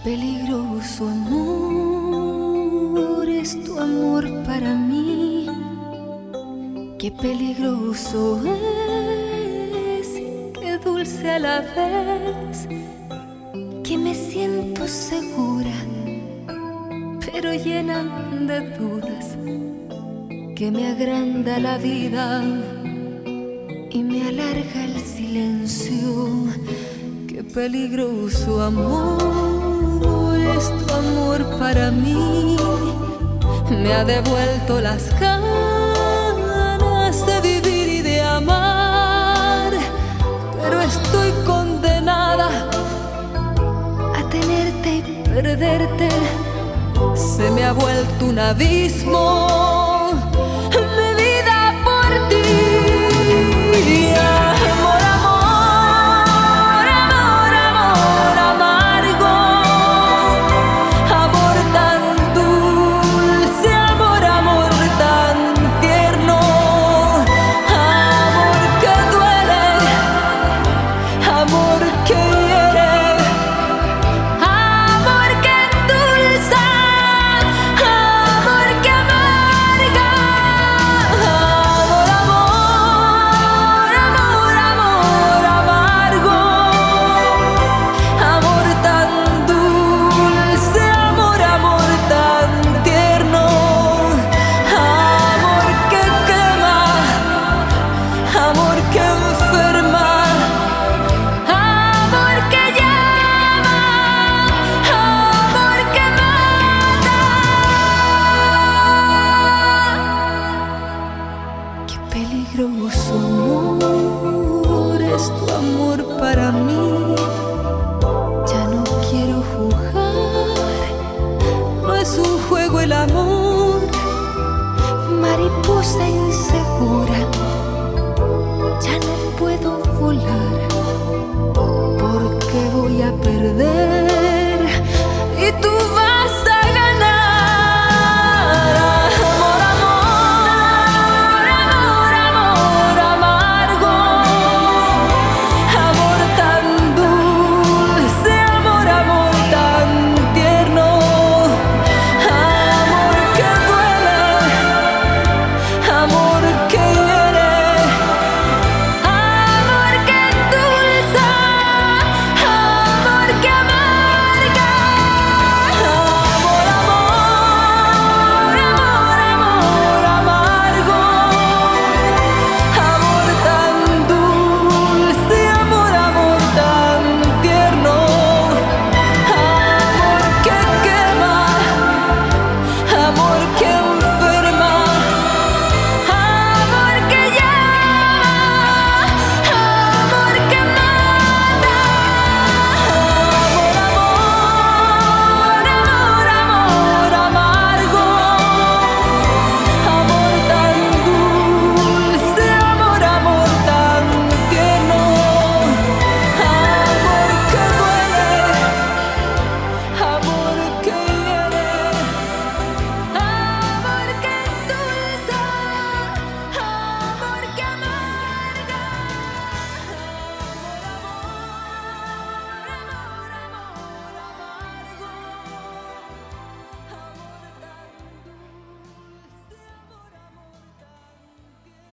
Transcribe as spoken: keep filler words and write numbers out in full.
peligroso amor es tu amor para mí. Qué peligroso es y qué dulce a la vez. Que me siento segura, pero llena de dudas. Que me agranda la vida y me alarga el silencio. Qué peligroso amor es tu amor para mí. Me ha devuelto las ganas de vivir y de amar, pero estoy condenada a tenerte y perderte. Se me ha vuelto un abismo mi vida por ti. Amor, amor, amor, amor amargo, amor tan dulce, amor, amor tan tierno, amor que duele, amor que hiere, amor que endulza, amor que amarga. Amor, amor, amor, amor amargo, amor tan dulce, amor, amor tan tierno, amor que quema, amor que enferma, amor que llama, amor que mata. Qué peligroso amor es tu amor para mí. Ya no quiero jugar, no es un juego el amor. Mariposa insegura, ya no puedo volar, porque voy a perder